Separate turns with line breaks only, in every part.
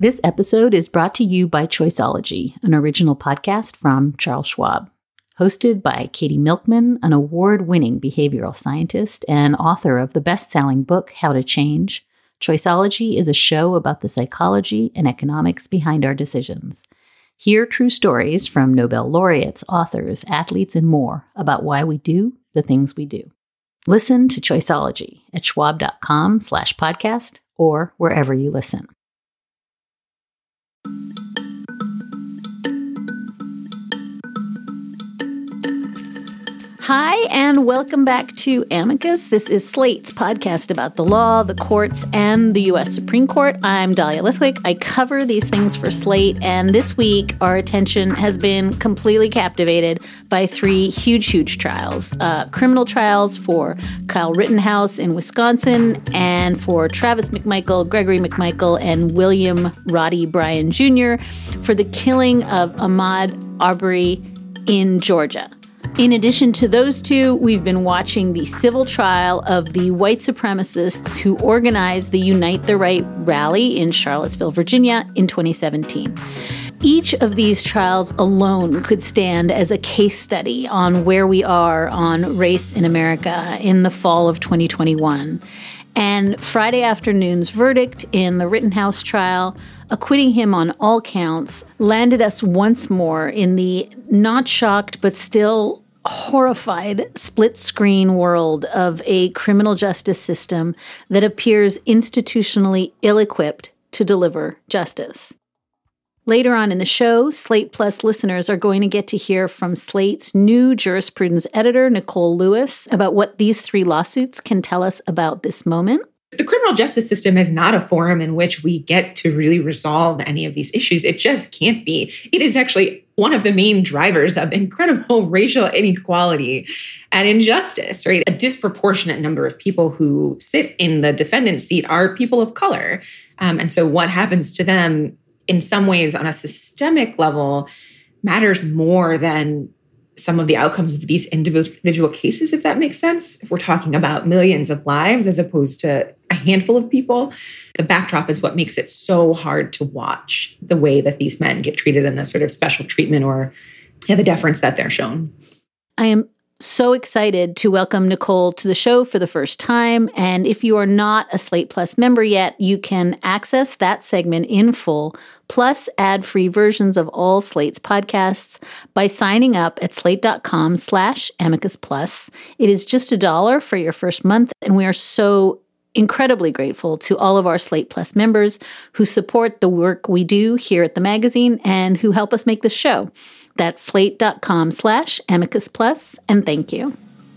This episode is brought to you by Choiceology, an original podcast from Charles Schwab. Hosted by Katie Milkman, an award-winning behavioral scientist and author of the best-selling book, How to Change, Choiceology is a show about the psychology and economics behind our decisions. Hear true stories from Nobel laureates, authors, athletes, and more about why we do the things we do. Listen to Choiceology at schwab.com/podcast or wherever you listen. Hi, and welcome back to Amicus. This is Slate's podcast about the law, the courts, and the U.S. Supreme Court. I'm Dahlia Lithwick. I cover these things for Slate, and this week our attention has been completely captivated by three huge trials. Criminal trials for Kyle Rittenhouse in Wisconsin, and for Travis McMichael, Gregory McMichael, and William Roddy Bryan Jr. for the killing of Ahmaud Arbery in Georgia. In addition to those two, we've been watching the civil trial of the white supremacists who organized the Unite the Right rally in Charlottesville, Virginia in 2017. Each of these trials alone could stand as a case study on where we are on race in America in the fall of 2021. And Friday afternoon's verdict in the Rittenhouse trial, acquitting him on all counts, landed us once more in the not shocked but still horrified split-screen world of a criminal justice system that appears institutionally ill-equipped to deliver justice. Later on in the show, Slate Plus listeners are going to get to hear from Slate's new jurisprudence editor, Nicole Lewis, about what these three lawsuits can tell us about this moment.
The criminal justice system is not a forum in which we get to really resolve any of these issues. It just can't be. It is actually one of the main drivers of incredible racial inequality and injustice, right? A disproportionate number of people who sit in the defendant's seat are people of color. And so what happens to them in some ways on a systemic level matters more than some of the outcomes of these individual cases, if that makes sense. If we're talking about millions of lives as opposed to a handful of people, the backdrop is what makes it so hard to watch the way that these men get treated in this sort of special treatment or the deference that they're shown.
I am so excited to welcome Nicole to the show for the first time. And if you are not a Slate Plus member yet, you can access that segment in full, plus ad-free versions of all Slate's podcasts by signing up at slate.com/amicus plus. It is just $1 for your first month, and we are so incredibly grateful to all of our Slate Plus members who support the work we do here at the magazine and who help us make this show. That's slate.com/amicus plus, and thank you.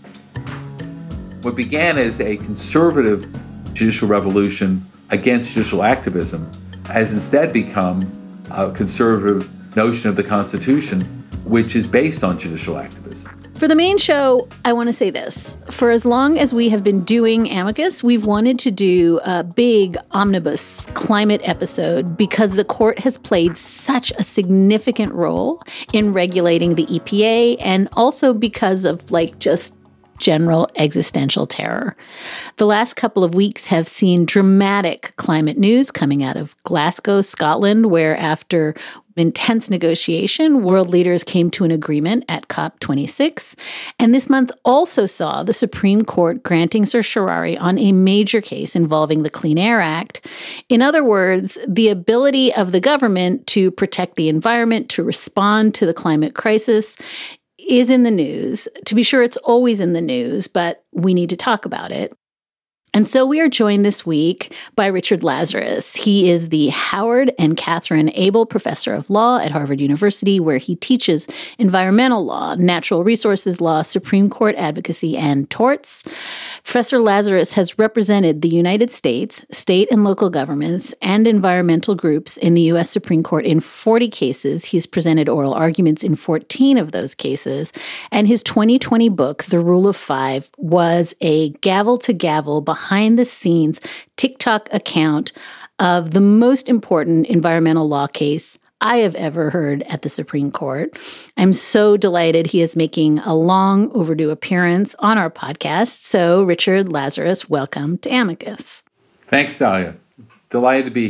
What began as a conservative judicial revolution against judicial activism has instead become a conservative notion of the Constitution, which is based on judicial activism.
For the main show, I want to say this. For as long as we have been doing Amicus, we've wanted to do a big omnibus climate episode because the court has played such a significant role in regulating the EPA, and also because of just general existential terror. The last couple of weeks have seen dramatic climate news coming out of Glasgow, Scotland, where after intense negotiation, world leaders came to an agreement at COP26. And this month also saw the Supreme Court granting certiorari on a major case involving the Clean Air Act. In other words, the ability of the government to protect the environment, to respond to the climate crisis, is in the news. To be sure, it's always in the news, but we need to talk about it. And so we are joined this week by Richard Lazarus. He is the Howard and Catherine Abel Professor of Law at Harvard University, where he teaches environmental law, natural resources law, Supreme Court advocacy, and torts. Professor Lazarus has represented the United States, state and local governments, and environmental groups in the U.S. Supreme Court in 40 cases. He's presented oral arguments in 14 of those cases. And his 2020 book, The Rule of Five, was a gavel-to-gavel behind-the-scenes TikTok account of the most important environmental law case I have ever heard at the Supreme Court. I'm so delighted he is making a long overdue appearance on our podcast. So, Richard Lazarus, welcome to Amicus.
Thanks, Dahlia. Delighted to be here.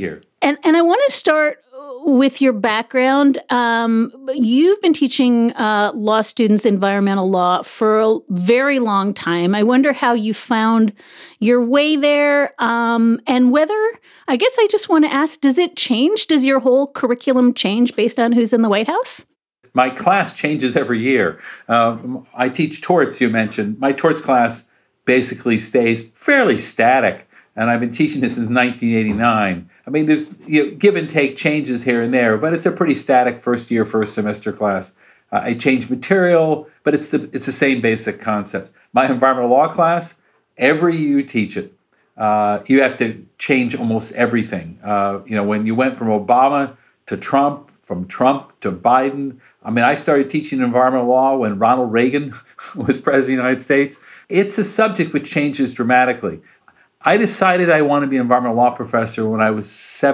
And I want to start with your background. You've been teaching law students environmental law for a very long time. I wonder how you found your way there, and whether, I guess I just want to ask, does it change? Does your whole curriculum change based on who's in the White House?
My class changes every year. I teach torts, you mentioned. My torts class basically stays fairly static, and I've been teaching this since 1989. I mean, there's give and take changes here and there, but it's a pretty static first semester class. I change material, but it's the same basic concepts. My environmental law class, every year you teach it, you have to change almost everything. When you went from Obama to Trump, from Trump to Biden. I mean, I started teaching environmental law when Ronald Reagan was president of the United States. It's a subject which changes dramatically. I decided I wanted to be an environmental law professor when I was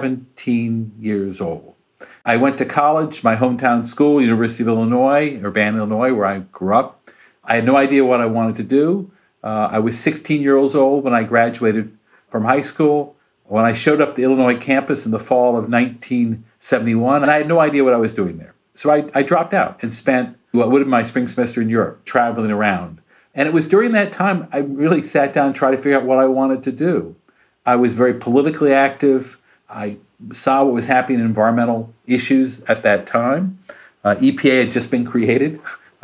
17 years old. I went to college, my hometown school, University of Illinois, Urbana, Illinois, where I grew up. I had no idea what I wanted to do. I was 16 years old when I graduated from high school. When I showed up at the Illinois campus in the fall of 1971, and I had no idea what I was doing there. So I dropped out and spent what would have been my spring semester in Europe, traveling around. And it was during that time I really sat down and tried to figure out what I wanted to do. I was very politically active. I saw what was happening in environmental issues at that time. EPA had just been created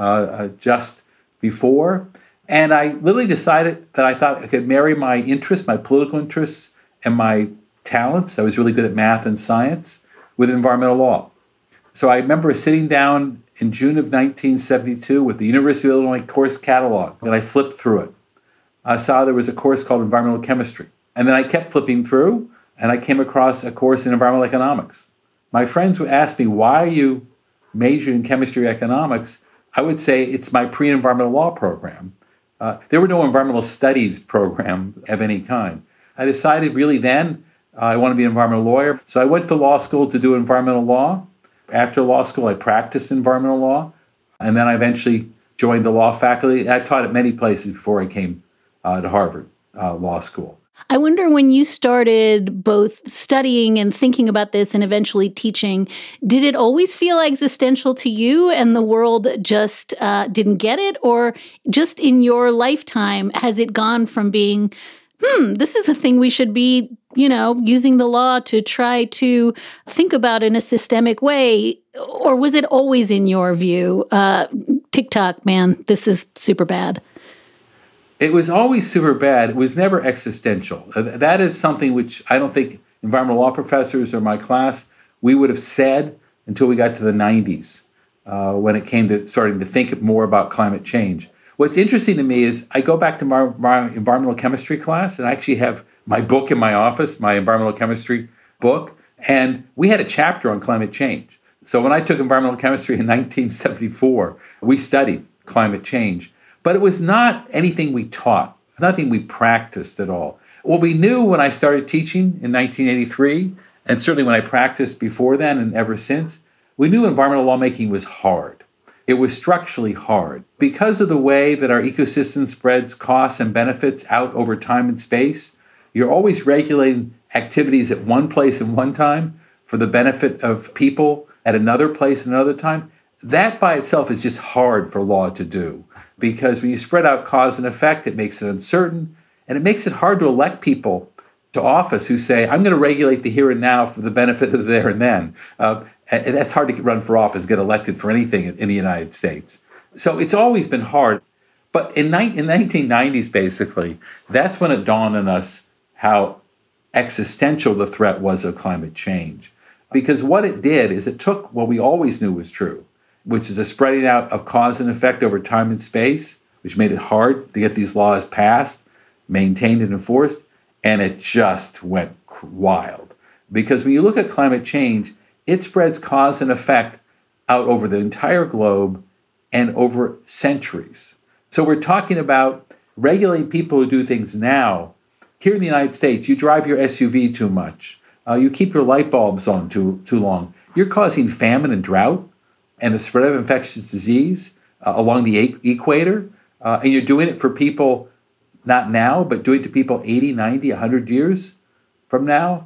just before. And I literally decided that I thought I could marry my interests, my political interests, and my talents. I was really good at math and science with environmental law. So I remember sitting down in June of 1972 with the University of Illinois course catalog, and I flipped through it. I saw there was a course called environmental chemistry. And then I kept flipping through, and I came across a course in environmental economics. My friends would ask me, why are you majoring in chemistry or economics? I would say it's my pre-environmental law program. There were no environmental studies program of any kind. I decided really then I want to be an environmental lawyer. So I went to law school to do environmental law. After law school, I practiced environmental law. And then I eventually joined the law faculty. And I've taught at many places before I came to Harvard Law School.
I wonder, when you started both studying and thinking about this and eventually teaching, did it always feel existential to you and the world just didn't get it? Or just in your lifetime, has it gone from being, this is a thing we should be, using the law to try to think about in a systemic way? Or was it always, in your view, TikTok, man, this is super bad?
It was always super bad. It was never existential. That is something which I don't think environmental law professors or my class, we would have said until we got to the 90s, when it came to starting to think more about climate change. What's interesting to me is I go back to my environmental chemistry class, and I actually have my book in my office, my environmental chemistry book, and we had a chapter on climate change. So when I took environmental chemistry in 1974, we studied climate change. But it was not anything we taught, nothing we practiced at all. What we knew when I started teaching in 1983, and certainly when I practiced before then and ever since, we knew environmental lawmaking was hard. It was structurally hard. Because of the way that our ecosystem spreads costs and benefits out over time and space, you're always regulating activities at one place and one time for the benefit of people at another place and another time. That by itself is just hard for law to do. Because when you spread out cause and effect, it makes it uncertain, and it makes it hard to elect people to office who say, I'm going to regulate the here and now for the benefit of the there and then. And that's hard to run for office, get elected for anything in the United States. So it's always been hard. But in 1990s, basically, that's when it dawned on us how existential the threat was of climate change. Because what it did is it took what we always knew was true, which is a spreading out of cause and effect over time and space, which made it hard to get these laws passed, maintained, and enforced, and it just went wild. Because when you look at climate change, it spreads cause and effect out over the entire globe and over centuries. So we're talking about regulating people who do things now. Here in the United States, you drive your SUV too much. You keep your light bulbs on too long. You're causing famine and drought and the spread of infectious disease along the equator. And you're doing it for people not now, but doing it to people 80, 90, 100 years from now.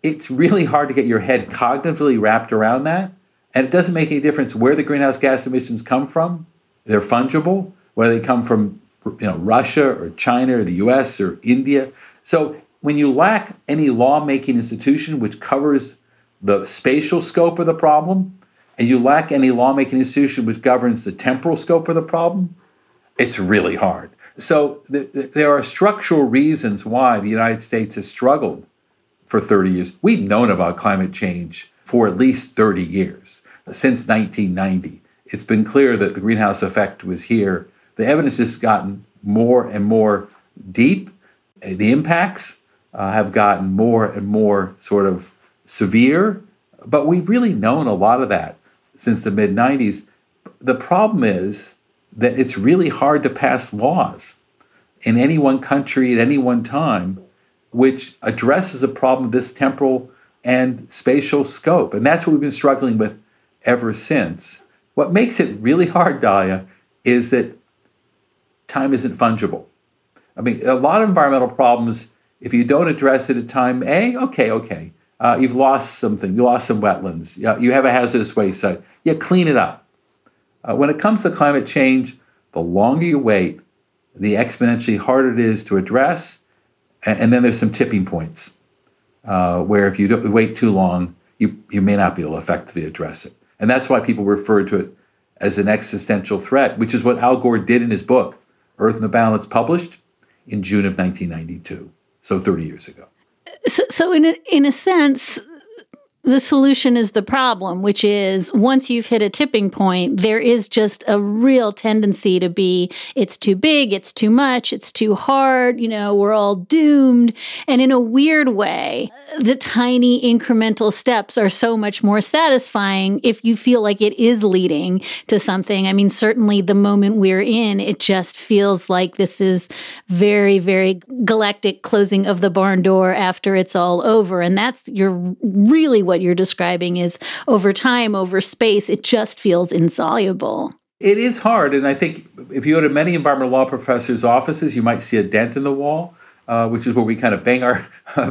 it's really hard to get your head cognitively wrapped around that. And it doesn't make any difference where the greenhouse gas emissions come from. They're fungible, whether they come from Russia or China or the US or India. So when you lack any lawmaking institution which covers the spatial scope of the problem, and you lack any lawmaking institution which governs the temporal scope of the problem, it's really hard. So there are structural reasons why the United States has struggled for 30 years. We've known about climate change for at least 30 years. Since 1990, it's been clear that the greenhouse effect was here. The evidence has gotten more and more deep. The impacts have gotten more and more sort of severe, but we've really known a lot of that since the mid-90s. The problem is that it's really hard to pass laws in any one country at any one time which addresses a problem of this temporal and spatial scope. And that's what we've been struggling with ever since. What makes it really hard, Dahlia, is that time isn't fungible. I mean, a lot of environmental problems, if you don't address it at time A, okay. You've lost something. You lost some wetlands. You have a hazardous waste site. Yeah, clean it up. When it comes to climate change, the longer you wait, the exponentially harder it is to address. And then there's some tipping points where if you don't wait too long, you may not be able to effectively address it. And that's why people refer to it as an existential threat, which is what Al Gore did in his book, Earth in the Balance, published in June of 1992, so 30 years ago.
So in a sense, the solution is the problem, which is once you've hit a tipping point, there is just a real tendency to be, it's too big, it's too much, it's too hard, we're all doomed. And in a weird way, the tiny incremental steps are so much more satisfying if you feel like it is leading to something. I mean, certainly the moment we're in, it just feels like this is very, very galactic closing of the barn door after it's all over. And that's really what you're describing is over time, over space, it just feels insoluble.
It is hard. And I think if you go to many environmental law professors' offices, you might see a dent in the wall, which is where we kind of bang our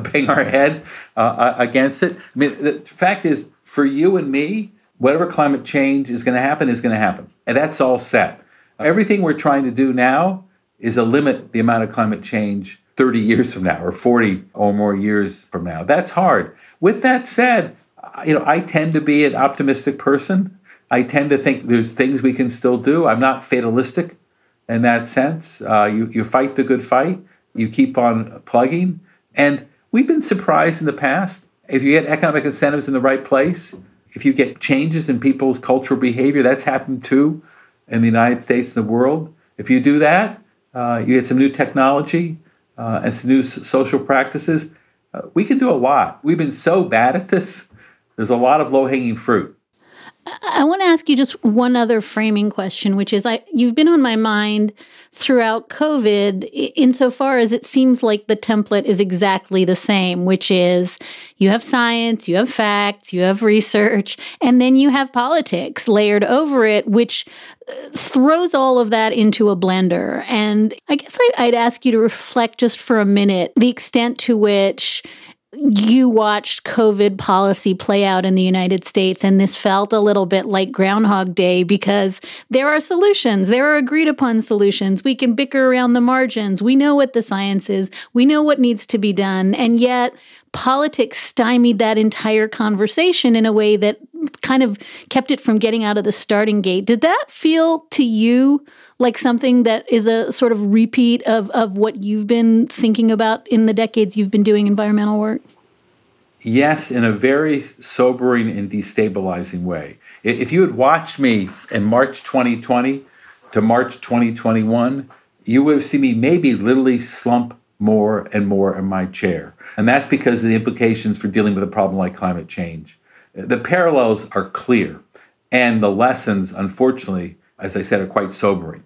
head against it. I mean, the fact is, for you and me, whatever climate change is going to happen is going to happen. And that's all set. Everything we're trying to do now is limit the amount of climate change 30 years from now or 40 or more years from now. That's hard. With that said, I tend to be an optimistic person. I tend to think there's things we can still do. I'm not fatalistic in that sense. You fight the good fight. You keep on plugging. And we've been surprised in the past. If you get economic incentives in the right place, if you get changes in people's cultural behavior, that's happened too in the United States and the world. If you do that, you get some new technology and some new social practices. We can do a lot. We've been so bad at this. There's a lot of low-hanging fruit.
I want to ask you just one other framing question, which is you've been on my mind throughout COVID insofar as it seems like the template is exactly the same, which is you have science, you have facts, you have research, and then you have politics layered over it, which throws all of that into a blender. And I guess I'd ask you to reflect just for a minute the extent to which you watched COVID policy play out in the United States, and this felt a little bit like Groundhog Day because there are solutions. There are agreed upon solutions. We can bicker around the margins. We know what the science is. We know what needs to be done. And yet politics stymied that entire conversation in a way that kind of kept it from getting out of the starting gate. Did that feel to you like something that is a sort of repeat of what you've been thinking about in the decades you've been doing environmental work?
Yes, in a very sobering and destabilizing way. If you had watched me in March 2020 to March 2021, you would have seen me maybe literally slump more and more in my chair. And that's because of the implications for dealing with a problem like climate change. The parallels are clear, and the lessons, unfortunately, as I said, are quite sobering.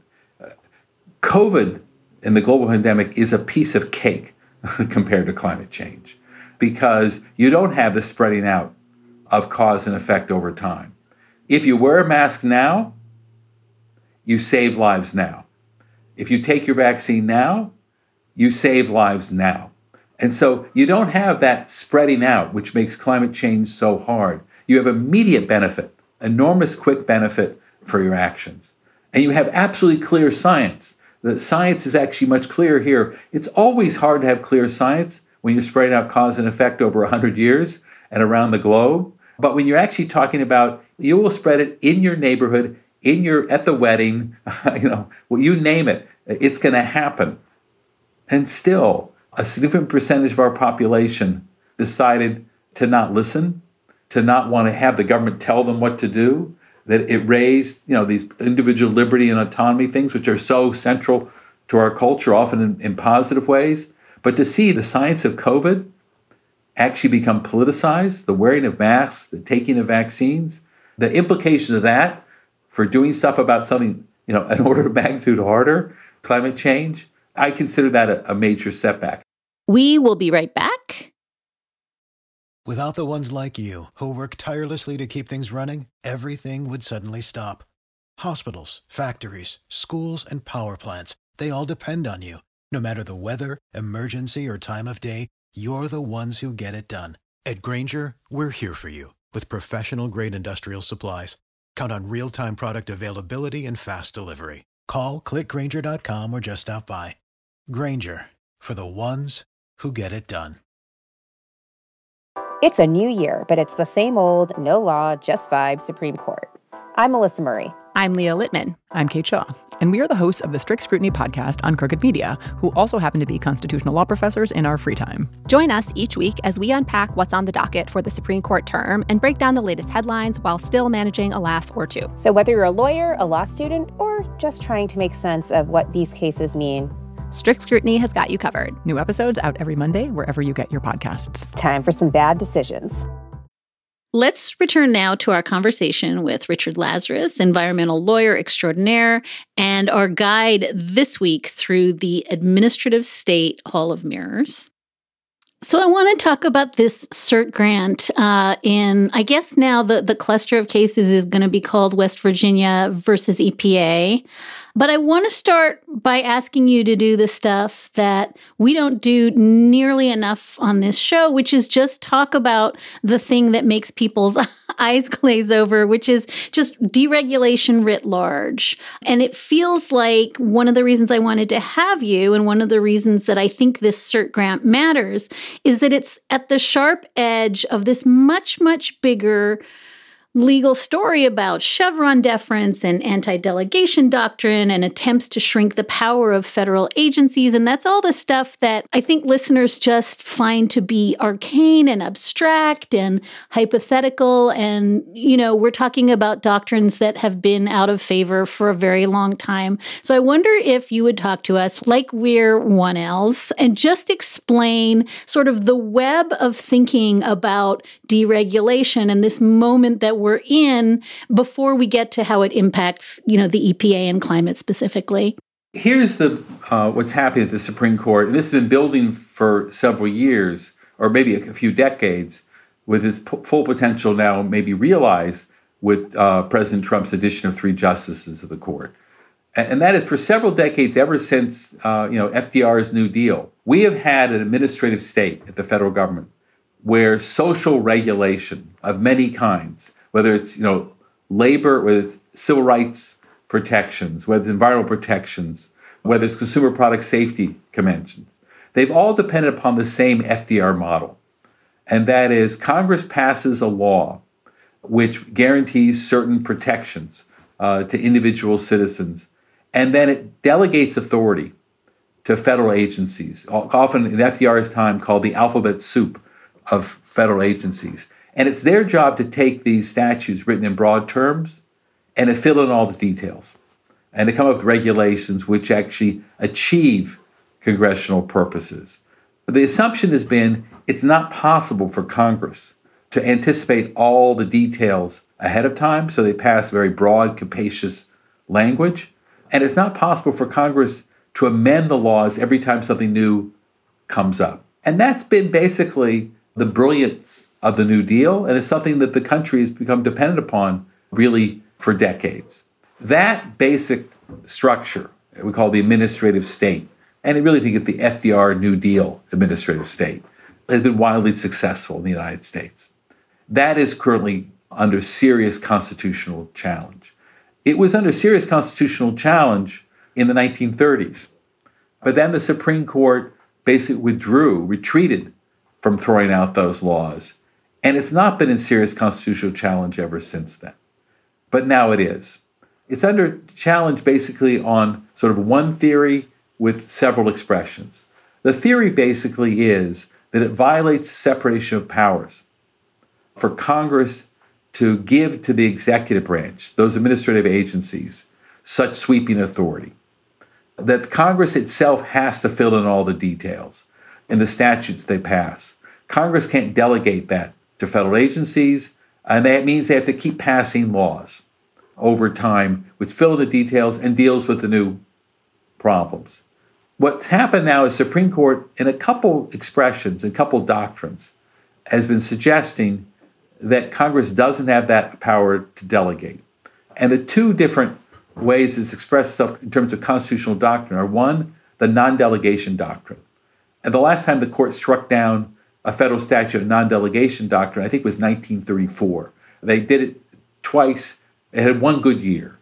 COVID and the global pandemic is a piece of cake compared to climate change because you don't have the spreading out of cause and effect over time. If you wear a mask now, you save lives now. If you take your vaccine now, you save lives now. And so you don't have that spreading out, which makes climate change so hard. You have immediate benefit, enormous quick benefit for your actions. And you have absolutely clear science. The science is actually much clearer here. It's always hard to have clear science when you're spreading out cause and effect over 100 years and around the globe. But when you're actually talking about, you will spread it in your neighborhood, at the wedding, you name it, it's going to happen. And still, a significant percentage of our population decided to not listen, to not want to have the government tell them what to do, that it raised, these individual liberty and autonomy things, which are so central to our culture, often in positive ways. But to see the science of COVID actually become politicized, the wearing of masks, the taking of vaccines, the implications of that for doing stuff about something, an order of magnitude harder, climate change, I consider that a major setback.
We will be right back.
Without the ones like you, who work tirelessly to keep things running, everything would suddenly stop. Hospitals, factories, schools, and power plants, they all depend on you. No matter the weather, emergency, or time of day, you're the ones who get it done. At Grainger, we're here for you with professional-grade industrial supplies. Count on real-time product availability and fast delivery. Call, click Grainger.com, or just stop by. Grainger, for the ones who get it done.
It's a new year, but it's the same old, no law, just vibes Supreme Court. I'm Melissa Murray.
I'm Leah Littman. I'm Kate Shaw. And we are the hosts of the Strict Scrutiny podcast on Crooked Media, who also happen to be constitutional law professors in our free time.
Join us each week as we unpack what's on the docket for the Supreme Court term and break down the latest headlines while still managing a laugh or two.
So whether you're a lawyer, a law student, or just trying to make sense of what these cases mean,
Strict Scrutiny has got you covered.
New episodes out every Monday, wherever you get your podcasts.
it's time for some bad decisions.
Let's return now to our conversation with Richard Lazarus, environmental lawyer extraordinaire, and our guide this week through the Administrative State Hall of Mirrors. So I want to talk about this cert grant in, I guess now the cluster of cases is going to be called West Virginia versus EPA. But I want to start by asking you to do the stuff that we don't do nearly enough on this show, which is just talk about the thing that makes people's eyes glaze over, which is just deregulation writ large. And it feels like one of the reasons I wanted to have you, and one of the reasons that I think this cert grant matters, is that it's at the sharp edge of this much, much bigger legal story about Chevron deference and anti-delegation doctrine and attempts to shrink the power of federal agencies. And that's all the stuff that I think listeners just find to be arcane and abstract and hypothetical. And, we're talking about doctrines that have been out of favor for a very long time. So I wonder if you would talk to us like we're 1Ls and just explain sort of the web of thinking about deregulation and this moment that we're in before we get to how it impacts, the EPA and climate specifically.
Here's what's happening at the Supreme Court, and this has been building for several years, or maybe a few decades, with its full potential now maybe realized with President Trump's addition of 3 justices of the court. And that is for several decades, ever since FDR's New Deal, we have had an administrative state at the federal government where social regulation of many kinds, whether it's labor, whether it's civil rights protections, whether it's environmental protections, whether it's consumer product safety conventions, they've all depended upon the same FDR model. And that is Congress passes a law which guarantees certain protections to individual citizens, and then it delegates authority to federal agencies, often in FDR's time called the alphabet soup of federal agencies. And it's their job to take these statutes written in broad terms and to fill in all the details and to come up with regulations which actually achieve congressional purposes. The assumption has been it's not possible for Congress to anticipate all the details ahead of time, so they pass very broad, capacious language. And it's not possible for Congress to amend the laws every time something new comes up. And that's been basically the brilliance of the New Deal, and it's something that the country has become dependent upon really for decades. That basic structure, we call the administrative state, and I really think of the FDR New Deal administrative state, has been wildly successful in the United States. That is currently under serious constitutional challenge. It was under serious constitutional challenge in the 1930s. But then the Supreme Court basically retreated from throwing out those laws. And it's not been in serious constitutional challenge ever since then. But now it is. It's under challenge basically on sort of one theory with several expressions. The theory basically is that it violates separation of powers for Congress to give to the executive branch, those administrative agencies, such sweeping authority, that Congress itself has to fill in all the details in the statutes they pass. Congress can't delegate that to federal agencies, and that means they have to keep passing laws over time which fill in the details and deals with the new problems. What's happened now is Supreme Court, in a couple expressions, a couple doctrines, has been suggesting that Congress doesn't have that power to delegate. And the two different ways it's expressed itself in terms of constitutional doctrine are, one, the non-delegation doctrine. And the last time the court struck down a federal statute of non-delegation doctrine, I think, was 1934. They did it twice. It had one good year,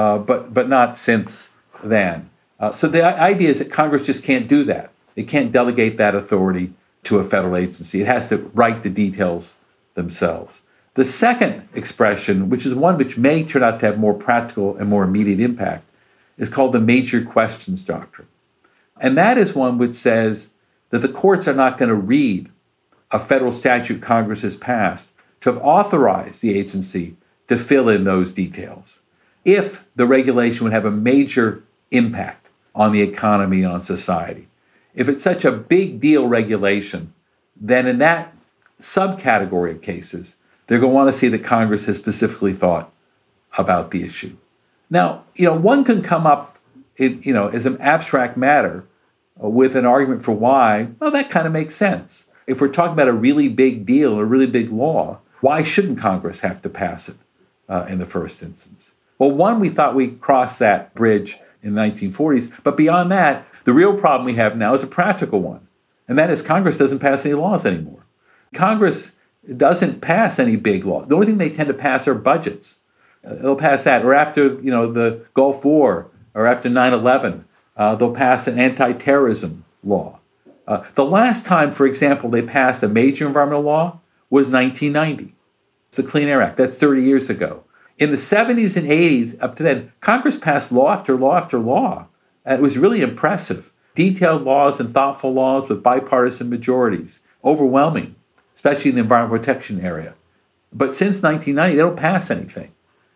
but not since then. So the idea is that Congress just can't do that. It can't delegate that authority to a federal agency. It has to write the details themselves. The second expression, which is one which may turn out to have more practical and more immediate impact, is called the major questions doctrine. And that is one which says that the courts are not going to read a federal statute Congress has passed to have authorized the agency to fill in those details if the regulation would have a major impact on the economy and on society. If it's such a big deal regulation, then in that subcategory of cases, they're going to want to see that Congress has specifically thought about the issue. Now, one can come up, as an abstract matter with an argument for why, well, that kind of makes sense. If we're talking about a really big deal, a really big law, why shouldn't Congress have to pass it in the first instance? Well, one, we thought we crossed that bridge in the 1940s, but beyond that, the real problem we have now is a practical one, and that is Congress doesn't pass any laws anymore. Congress doesn't pass any big laws. The only thing they tend to pass are budgets. They'll pass that, or after the Gulf War, or after 9/11, they'll pass an anti-terrorism law. The last time, for example, they passed a major environmental law was 1990. It's the Clean Air Act. That's 30 years ago. In the 70s and 80s, up to then, Congress passed law after law after law. And it was really impressive. Detailed laws and thoughtful laws with bipartisan majorities. Overwhelming, especially in the environmental protection area. But since 1990, they don't pass anything.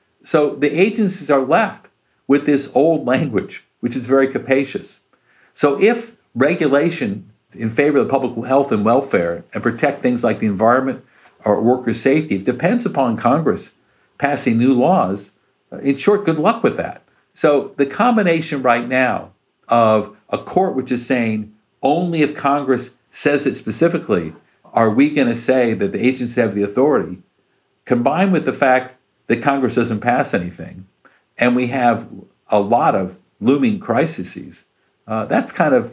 So the agencies are left with this old language, which is very capacious. So if regulation in favor of the public health and welfare and protect things like the environment or worker safety, if it depends upon Congress passing new laws, in short, good luck with that. So the combination right now of a court which is saying only if Congress says it specifically are we going to say that the agencies have the authority, combined with the fact that Congress doesn't pass anything, and we have a lot of looming crises, that's kind of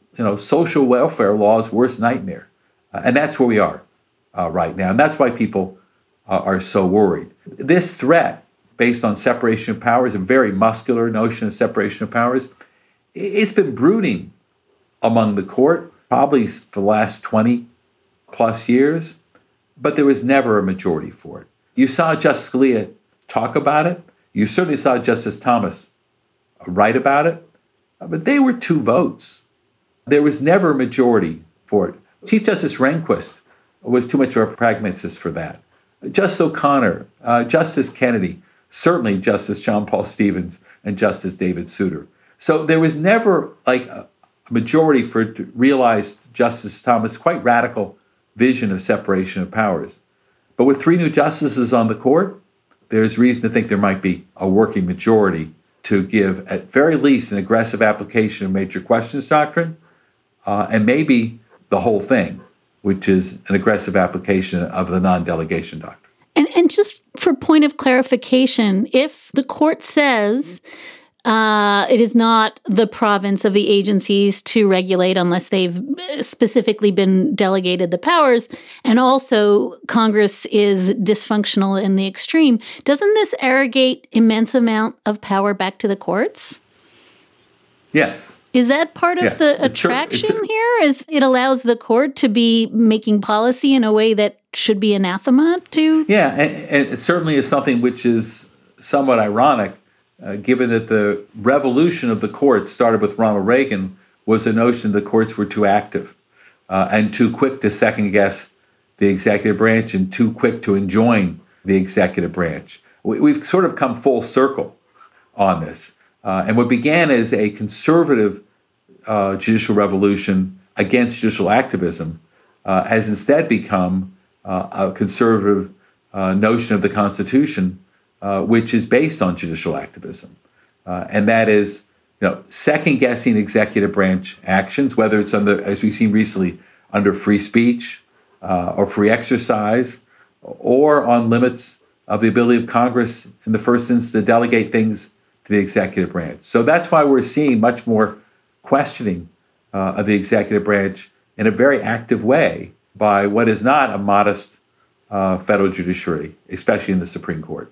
social welfare law's worst nightmare. And that's where we are right now. And that's why people are so worried. This threat, based on separation of powers, a very muscular notion of separation of powers, it's been brooding among the court probably for the last 20 plus years, but there was never a majority for it. You saw Justice Scalia talk about it. You certainly saw Justice Thomas write about it, but they were 2 votes. There was never a majority for it. Chief Justice Rehnquist was too much of a pragmatist for that. Justice O'Connor, Justice Kennedy, certainly Justice John Paul Stevens, and Justice David Souter. So there was never a majority for it to realize Justice Thomas' quite radical vision of separation of powers. But with 3 new justices on the court, there's reason to think there might be a working majority to give, at very least, an aggressive application of major questions doctrine, and maybe the whole thing, which is an aggressive application of the non-delegation doctrine.
And just for point of clarification, if the court says It is not the province of the agencies to regulate unless they've specifically been delegated the powers. And also, Congress is dysfunctional in the extreme. Doesn't this arrogate immense amount of power back to the courts?
Yes.
Is that part of the attraction here? Is it allows the court to be making policy in a way that should be anathema to?
Yeah, and it certainly is something which is somewhat ironic, given that the revolution of the courts started with Ronald Reagan was the notion the courts were too active and too quick to second-guess the executive branch and too quick to enjoin the executive branch. We've sort of come full circle on this. And what began as a conservative judicial revolution against judicial activism has instead become a conservative notion of the Constitution, which is based on judicial activism. And that is, second-guessing executive branch actions, whether it's under, as we've seen recently, under free speech or free exercise, or on limits of the ability of Congress in the first instance to delegate things to the executive branch. So that's why we're seeing much more questioning of the executive branch in a very active way by what is not a modest federal judiciary, especially in the Supreme Court.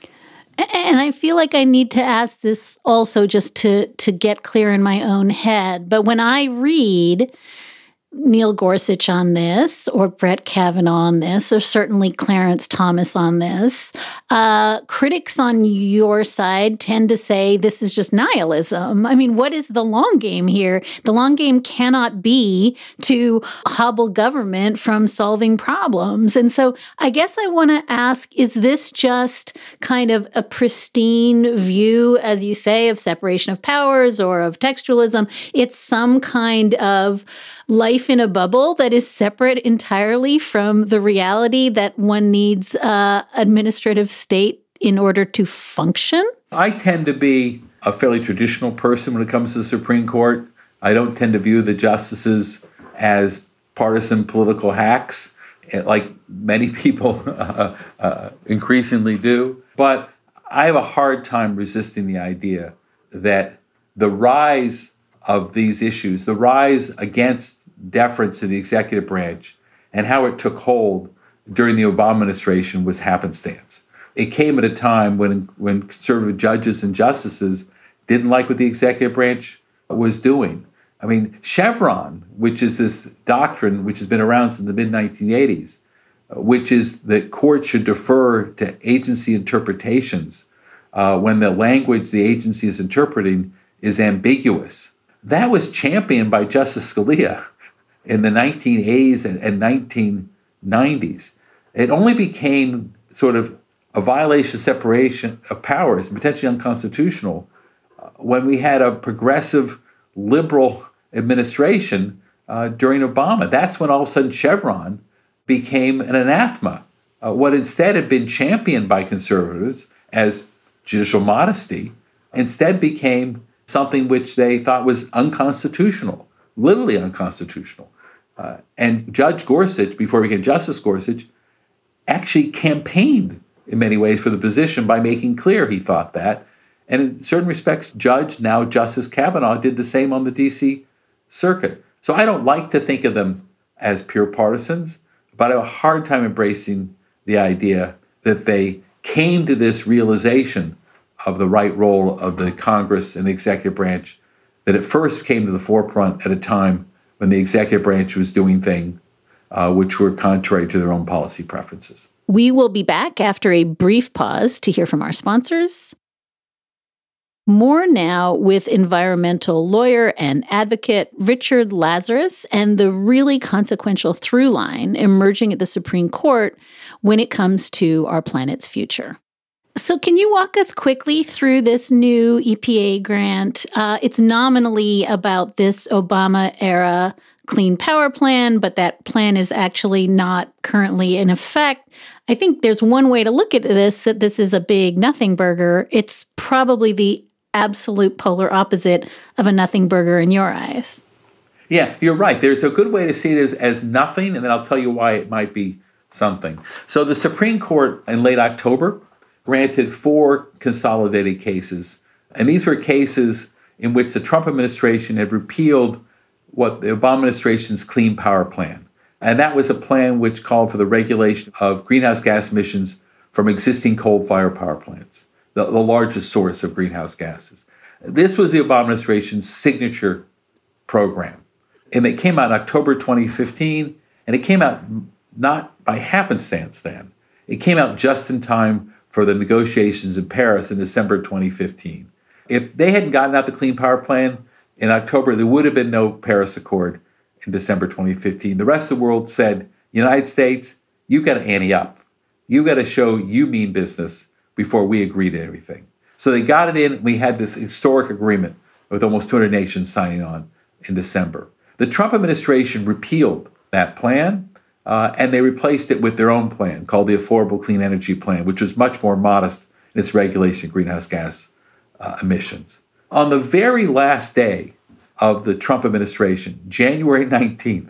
And I feel like I need to ask this also just to get clear in my own head. But when I read Neil Gorsuch on this, or Brett Kavanaugh on this, or certainly Clarence Thomas on this, critics on your side tend to say this is just nihilism. I mean, what is the long game here? The long game cannot be to hobble government from solving problems. And so I guess I want to ask, is this just kind of a pristine view, as you say, of separation of powers or of textualism? It's some kind of life in a bubble that is separate entirely from the reality that one needs administrative state in order to function?
I tend to be a fairly traditional person when it comes to the Supreme Court. I don't tend to view the justices as partisan political hacks, like many people increasingly do. But I have a hard time resisting the idea that the rise of these issues, the rise against deference to the executive branch and how it took hold during the Obama administration was happenstance. It came at a time when conservative judges and justices didn't like what the executive branch was doing. I mean, Chevron, which is this doctrine which has been around since the mid-1980s, which is that courts should defer to agency interpretations when the language the agency is interpreting is ambiguous. That was championed by Justice Scalia in the 1980s and 1990s. It only became sort of a violation of separation of powers, potentially unconstitutional, when we had a progressive liberal administration during Obama. That's when all of a sudden Chevron became an anathema. What instead had been championed by conservatives as judicial modesty instead became something which they thought was unconstitutional, literally unconstitutional. And Judge Gorsuch, before he became Justice Gorsuch, actually campaigned in many ways for the position by making clear he thought that. And in certain respects, now Justice Kavanaugh did the same on the D.C. Circuit. So I don't like to think of them as pure partisans, but I have a hard time embracing the idea that they came to this realization of the right role of the Congress and the executive branch that at first came to the forefront at a time when the executive branch was doing things which were contrary to their own policy preferences.
We will be back after a brief pause to hear from our sponsors. More now with environmental lawyer and advocate Richard Lazarus and the really consequential through line emerging at the Supreme Court when it comes to our planet's future. So can you walk us quickly through this new EPA grant? It's nominally about this Obama-era Clean Power Plan, but that plan is actually not currently in effect. I think there's one way to look at this, that this is a big nothing burger. It's probably the absolute polar opposite of a nothing burger in your eyes.
Yeah, you're right. There's a good way to see it as nothing, and then I'll tell you why it might be something. So the Supreme Court in late October granted 4 consolidated cases And these were cases in which the Trump administration had repealed what the Obama administration's Clean Power Plan. And that was a plan which called for the regulation of greenhouse gas emissions from existing coal-fired power plants, the largest source of greenhouse gases. This was the Obama administration's signature program. And it came out in October 2015, and it came out not by happenstance then. It came out just in time for the negotiations in Paris in December 2015. If they hadn't gotten out the Clean Power Plan in October, there would have been no Paris Accord in December 2015. The rest of the world said, United States, you've got to ante up. You've got to show you mean business before we agree to everything. So they got it in. We had this historic agreement with almost 200 nations signing on in December. The Trump administration repealed that plan, and they replaced it with their own plan called the Affordable Clean Energy Plan, which was much more modest in its regulation of greenhouse gas emissions. On the very last day of the Trump administration, January 19th,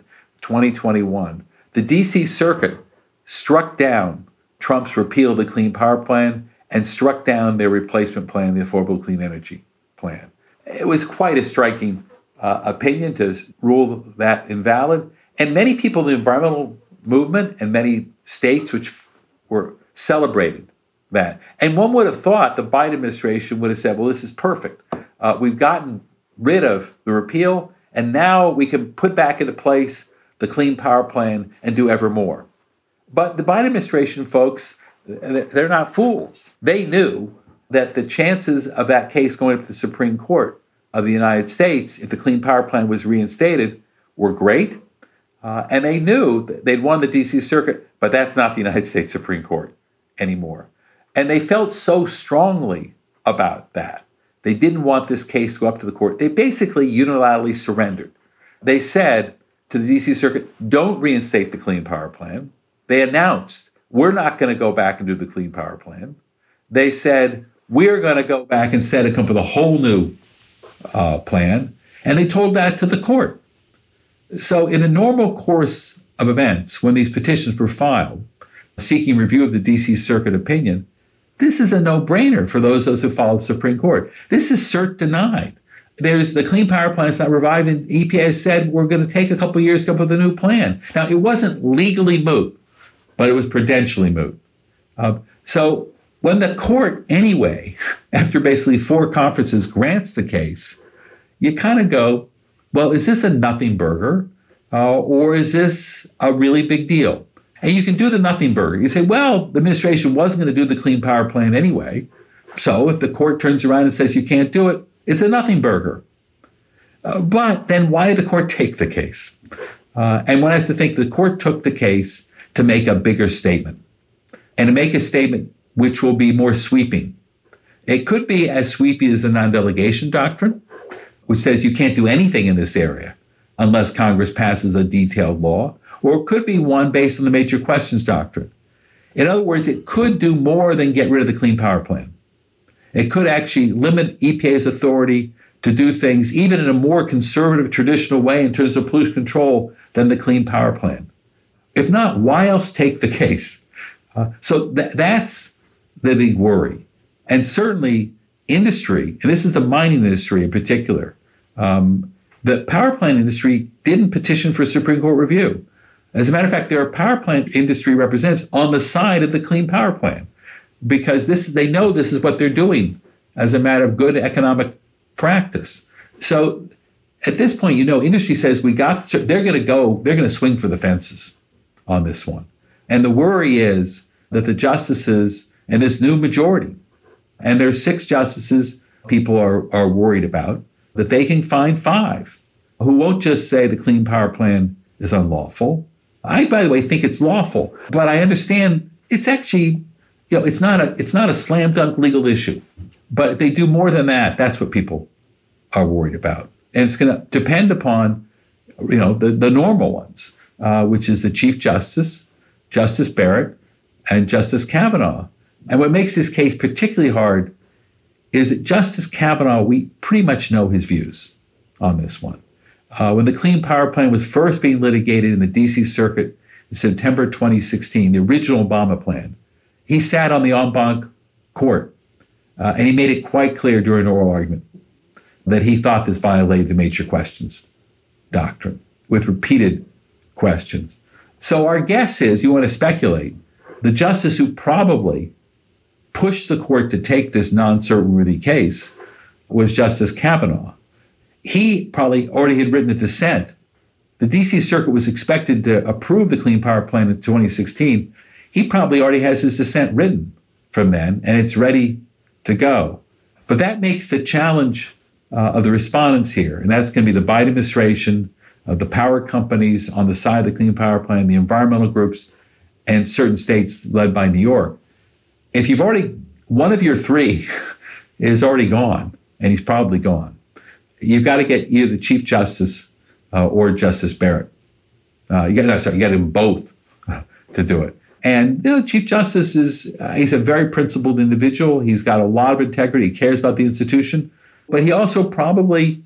2021, the D.C. Circuit struck down Trump's repeal of the Clean Power Plan and struck down their replacement plan, the Affordable Clean Energy Plan. It was quite a striking opinion to rule that invalid. And many people in the environmental movement and many states which were celebrated that. And one would have thought the Biden administration would have said, well, this is perfect. We've gotten rid of the repeal, and now we can put back into place the Clean Power Plan and do ever more. But the Biden administration, folks, they're not fools. They knew that the chances of that case going up to the Supreme Court of the United States, if the Clean Power Plan was reinstated, were great. And they knew that they'd won the D.C. Circuit, but that's not the United States Supreme Court anymore. And they felt so strongly about that. They didn't want this case to go up to the court. They basically unilaterally surrendered. They said to the D.C. Circuit, don't reinstate the Clean Power Plan. They announced, we're not going to go back and do the Clean Power Plan. They said, we're going to go back instead and come up with a whole new plan. And they told that to the court. So in a normal course of events, when these petitions were filed, seeking review of the D.C. Circuit opinion, this is a no-brainer for those of us who follow the Supreme Court. This is cert denied. There's the Clean Power Plan is not revived, and EPA said we're going to take a couple of years to come up with a new plan. Now, it wasn't legally moot, but it was prudentially moot. So when the court, anyway, after basically 4 conferences, grants the case, you kind of go, well, is this a nothing burger, or is this a really big deal? And you can do the nothing burger. You say, well, the administration wasn't going to do the Clean Power Plan anyway. So if the court turns around and says you can't do it, it's a nothing burger. But then why did the court take the case? And one has to think the court took the case to make a bigger statement and to make a statement which will be more sweeping. It could be as sweeping as the non-delegation doctrine, which says you can't do anything in this area unless Congress passes a detailed law, or it could be one based on the major questions doctrine. In other words, it could do more than get rid of the Clean Power Plan. It could actually limit EPA's authority to do things even in a more conservative, traditional way in terms of pollution control than the Clean Power Plan. If not, why else take the case? So that's the big worry. And certainly industry, and this is the mining industry in particular, the power plant industry didn't petition for Supreme Court review. As a matter of fact, there are power plant industry representatives on the side of the Clean Power Plan because they know this is what they're doing as a matter of good economic practice. So at this point, industry says they're going to swing for the fences on this one. And the worry is that the justices and this new majority, and there are 6 justices people are worried about, that they can find 5 who won't just say the Clean Power Plan is unlawful. I, by the way, think it's lawful, but I understand it's actually, it's not a slam dunk legal issue. But if they do more than that, that's what people are worried about. And it's going to depend upon, the normal ones, which is the Chief Justice, Justice Barrett, and Justice Kavanaugh. And what makes this case particularly hard is that Justice Kavanaugh, we pretty much know his views on this one. When the Clean Power Plan was first being litigated in the D.C. Circuit in September 2016, the original Obama plan, he sat on the en banc court And he made it quite clear during an oral argument that he thought this violated the major questions doctrine with repeated questions. So our guess is, you want to speculate, the justice who probably pushed the court to take this non-certain worthy case was Justice Kavanaugh. He probably already had written a dissent. The D.C. Circuit was expected to approve the Clean Power Plan in 2016. He probably already has his dissent written from then, and it's ready to go. But that makes the challenge of the respondents here, and that's going to be the Biden administration, the power companies on the side of the Clean Power Plan, the environmental groups, and certain states led by New York. If you've already, one of your three is already gone, and he's probably gone, you've got to get either the Chief Justice or Justice Barrett. You got them both to do it. And Chief Justice he's a very principled individual. He's got a lot of integrity. He cares about the institution, but he also probably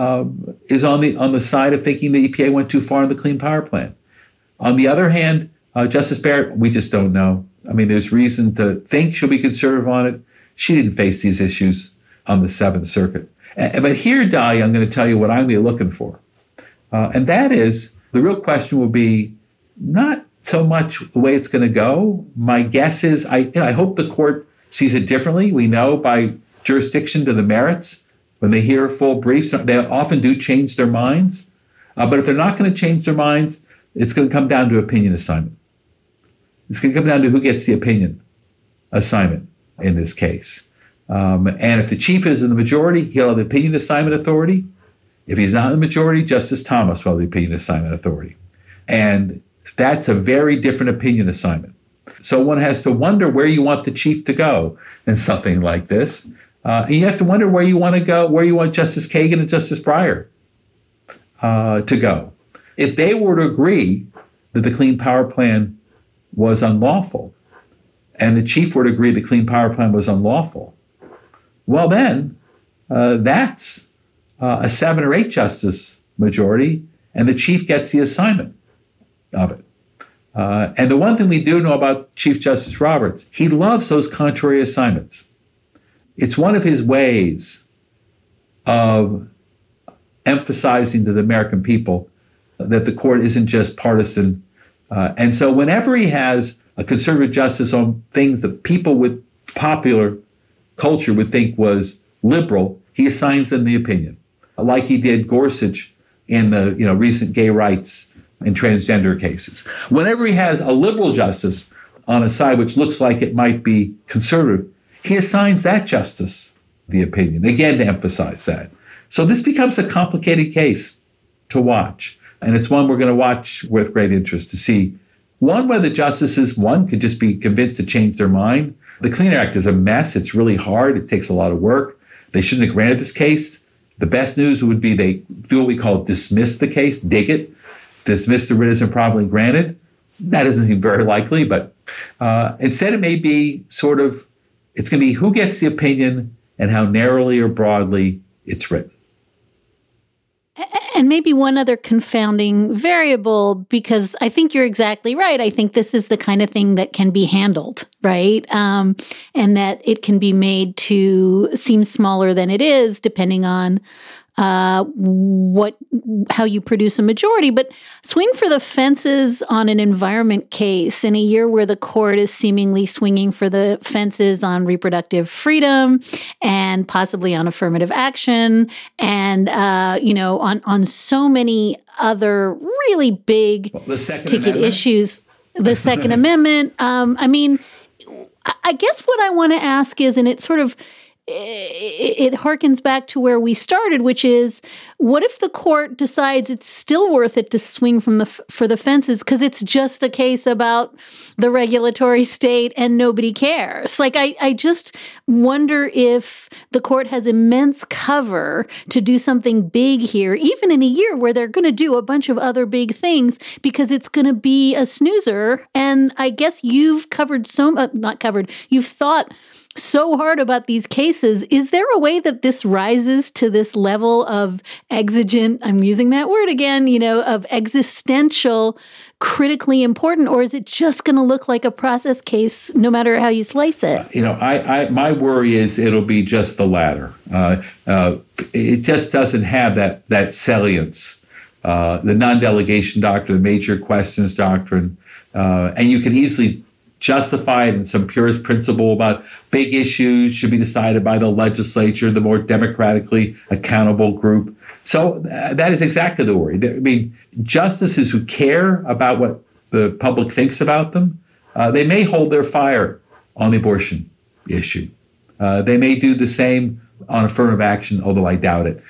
is on the side of thinking the EPA went too far in the Clean Power Plan. On the other hand, Justice Barrett, we just don't know. I mean, there's reason to think she'll be conservative on it. She didn't face these issues on the Seventh Circuit. But here, Dahlia, I'm going to tell you what I'm going to be looking for. And that is, the real question will be not so much the way it's going to go. My guess is, I hope the court sees it differently. We know by jurisdiction to the merits, when they hear full briefs, they often do change their minds. But if they're not going to change their minds, it's going to come down to opinion assignment. It's going to come down to who gets the opinion assignment in this case. And if the chief is in the majority, he'll have the opinion assignment authority. If he's not in the majority, Justice Thomas will have the opinion assignment authority. And that's a very different opinion assignment. So one has to wonder where you want the chief to go in something like this. And you have to wonder where you want to go, where you want Justice Kagan and Justice Breyer to go. If they were to agree that the Clean Power Plan was unlawful, and the chief were to agree the Clean Power Plan was unlawful, well then, that's a 7 or 8 justice majority, and the chief gets the assignment of it. And the one thing we do know about Chief Justice Roberts, he loves those contrary assignments. It's one of his ways of emphasizing to the American people that the court isn't just partisan. And so whenever he has a conservative justice on things that people with popular culture would think was liberal, he assigns them the opinion, like he did Gorsuch in the recent gay rights and transgender cases. Whenever he has a liberal justice on a side which looks like it might be conservative, he assigns that justice the opinion, again to emphasize that. So this becomes a complicated case to watch. And it's one we're going to watch with great interest to see, one, whether justices, one, could just be convinced to change their mind. The Clean Air Act is a mess. It's really hard. It takes a lot of work. They shouldn't have granted this case. The best news would be they do what we call dismiss the case, dig it, dismiss the writ as improperly granted. That doesn't seem very likely, but instead it may be it's going to be who gets the opinion and how narrowly or broadly it's written.
And maybe one other confounding variable, because I think you're exactly right. I think this is the kind of thing that can be handled, right? And that it can be made to seem smaller than it is, depending on how you produce a majority. But swing for the fences on an environment case in a year where the court is seemingly swinging for the fences on reproductive freedom and possibly on affirmative action and on so many other really big ticket issues. The Second Amendment. I guess what I want to ask is, and it sort of it harkens back to where we started, which is, what if the court decides it's still worth it to swing for the fences because it's just a case about the regulatory state and nobody cares? Like, I just wonder if the court has immense cover to do something big here, even in a year where they're going to do a bunch of other big things, because it's going to be a snoozer. And I guess you've you've thought so hard about these cases. Is there a way that this rises to this level of exigent, I'm using that word again, of existential, critically important, or is it just going to look like a process case no matter how you slice it?
My worry is it'll be just the latter. It just doesn't have that salience. The non-delegation doctrine, the major questions doctrine, and you can easily justify it in some purist principle about big issues should be decided by the legislature, the more democratically accountable group. So that is exactly the worry. I mean, justices who care about what the public thinks about them, they may hold their fire on the abortion issue. They may do the same on affirmative action, although I doubt it.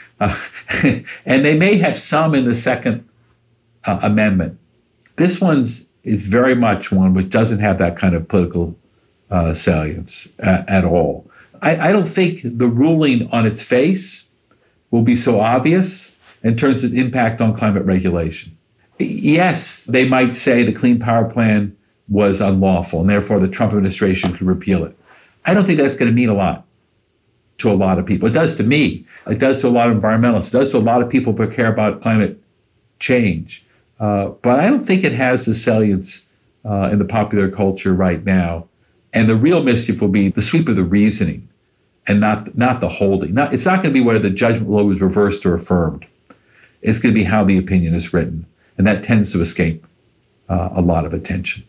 And they may have some in the Second Amendment. This one's is very much one which doesn't have that kind of political salience at all. I don't think the ruling on its face will be so obvious in terms of impact on climate regulation. Yes, they might say the Clean Power Plan was unlawful, and therefore the Trump administration could repeal it. I don't think that's going to mean a lot to a lot of people. It does to me. It does to a lot of environmentalists. It does to a lot of people who care about climate change. But I don't think it has the salience in the popular culture right now. And the real mischief will be the sweep of the reasoning and not the holding. It's not going to be whether the judgment law was reversed or affirmed. It's going to be how the opinion is written. And that tends to escape a lot of attention.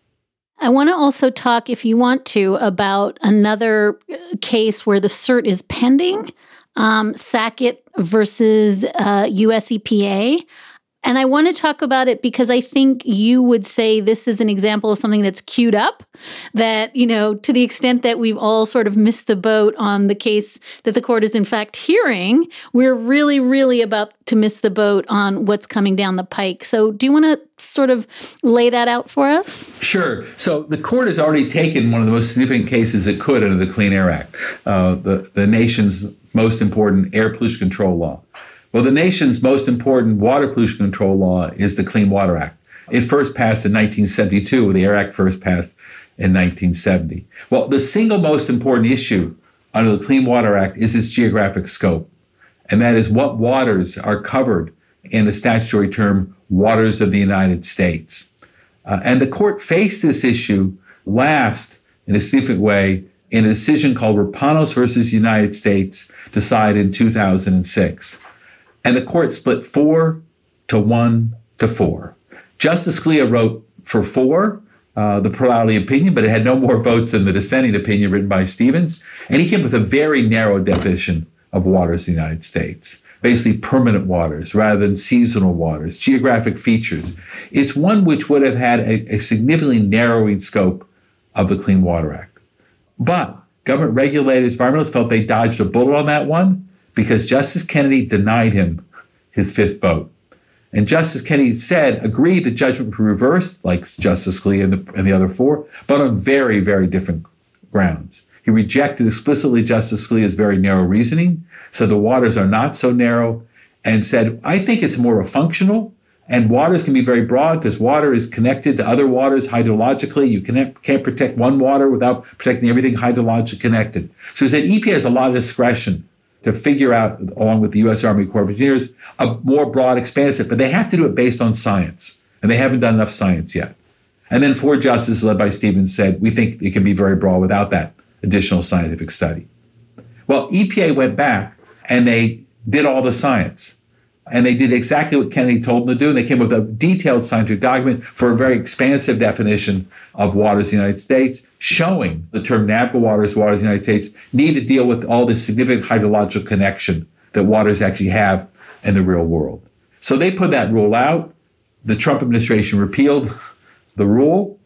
I want to also talk, if you want to, about another case where the cert is pending, Sackett versus US EPA. And I want to talk about it because I think you would say this is an example of something that's queued up, that, to the extent that we've all sort of missed the boat on the case that the court is in fact hearing, we're really, really about to miss the boat on what's coming down the pike. So do you want to sort of lay that out for us?
Sure. So the court has already taken one of the most significant cases it could under the Clean Air Act, the nation's most important air pollution control law. Well, the nation's most important water pollution control law is the Clean Water Act. It first passed in 1972, the Air Act first passed in 1970. Well, the single most important issue under the Clean Water Act is its geographic scope, and that is what waters are covered in the statutory term waters of the United States. And the court faced this issue last in a significant way in a decision called Rapanos versus United States, decided in 2006. And the court split 4-1-4. Justice Scalia wrote for 4, the plurality opinion, but it had no more votes than the dissenting opinion written by Stevens. And he came with a very narrow definition of waters in the United States, basically permanent waters rather than seasonal waters, geographic features. It's one which would have had a significantly narrowing scope of the Clean Water Act. But government regulators, environmentalists felt they dodged a bullet on that one, because Justice Kennedy denied him his 5th vote. And Justice Kennedy instead agreed the judgment would be reversed, like Justice Scalia and the other 4, but on very, very different grounds. He rejected explicitly Justice Scalia's very narrow reasoning, said the waters are not so narrow, and said, I think it's more of a functional, and waters can be very broad because water is connected to other waters hydrologically. You can't protect one water without protecting everything hydrologically connected. So he said EPA has a lot of discretion to figure out, along with the U.S. Army Corps of Engineers, a more broad, expansive, but they have to do it based on science, and they haven't done enough science yet. And then 4 justices led by Stevens said, we think it can be very broad without that additional scientific study. Well, EPA went back, and they did all the science, and they did exactly what Kennedy told them to do, and they came up with a detailed scientific document for a very expansive definition of waters in the United States, showing the term navigable waters, waters in the United States, need to deal with all this significant hydrological connection that waters actually have in the real world. So they put that rule out. The Trump administration repealed the rule,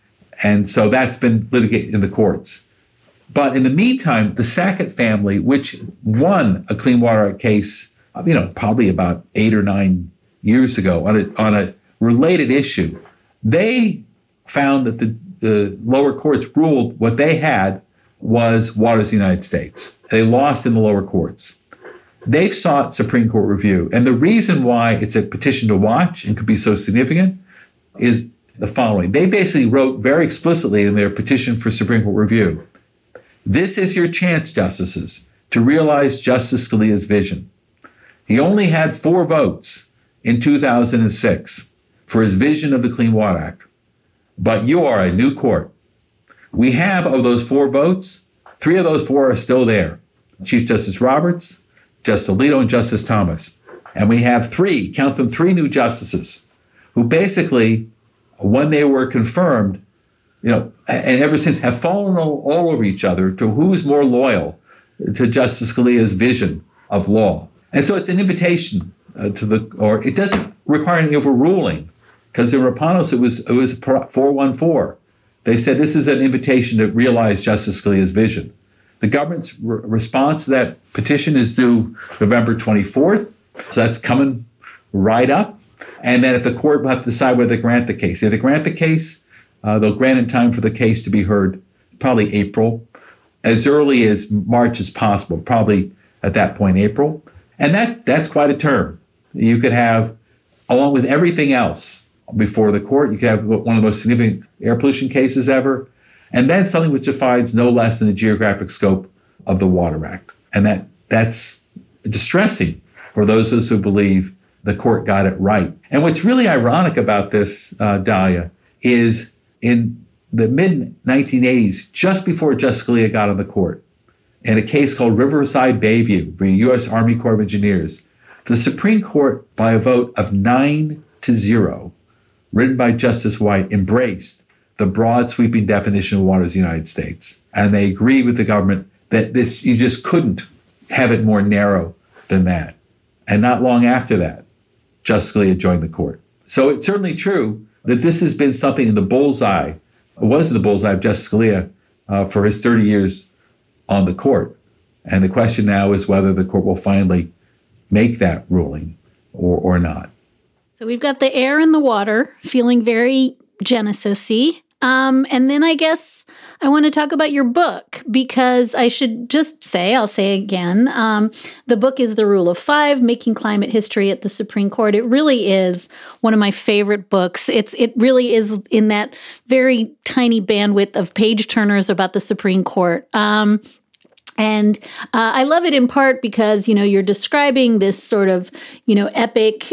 and so that's been litigated in the courts. But in the meantime, the Sackett family, which won a Clean Water Act case, probably about 8 or 9 years ago on a related issue, they found that the lower courts ruled what they had was waters in the United States. They lost in the lower courts. They've sought Supreme Court review. And the reason why it's a petition to watch and could be so significant is the following. They basically wrote very explicitly in their petition for Supreme Court review, this is your chance, justices, to realize Justice Scalia's vision. He only had 4 votes in 2006 for his vision of the Clean Water Act. But you are a new court. We have, of those 4 votes, 3 of those 4 are still there. Chief Justice Roberts, Justice Alito, and Justice Thomas. And we have 3, count them, 3 new justices who basically, when they were confirmed, and ever since have fallen all over each other to who is more loyal to Justice Scalia's vision of law. And so it's an invitation or it doesn't require any overruling, because in Rapanos it was 414. They said this is an invitation to realize Justice Scalia's vision. The government's response to that petition is due November 24th, so that's coming right up. And then if the court will have to decide whether to grant the case. If they grant the case, they'll grant in time for the case to be heard probably April, as early as March as possible, probably at that point April. And that's quite a term. You could have, along with everything else before the court, you could have one of the most significant air pollution cases ever, and then something which defines no less than the geographic scope of the Water Act. And that's distressing for those of us who believe the court got it right. And what's really ironic about this, Dahlia, is in the mid-1980s, just before Justice Scalia got on the court, in a case called Riverside Bayview v. U.S. Army Corps of Engineers, the Supreme Court, by a vote of 9-0, written by Justice White, embraced the broad sweeping definition of water as the United States. And they agreed with the government that you just couldn't have it more narrow than that. And not long after that, Justice Scalia joined the court. So it's certainly true that this has been something in the bullseye, was in the bullseye of Justice Scalia for his 30 years on the court. And the question now is whether the court will finally make that ruling or not.
So we've got the air and the water feeling very Genesis-y. And then I guess I want to talk about your book, because I should just say, I'll say again, the book is The Rule of Five, Making Climate History at the Supreme Court. It really is one of my favorite books. It really is in that very tiny bandwidth of page turners about the Supreme Court. And I love it in part because, you're describing this sort of, epic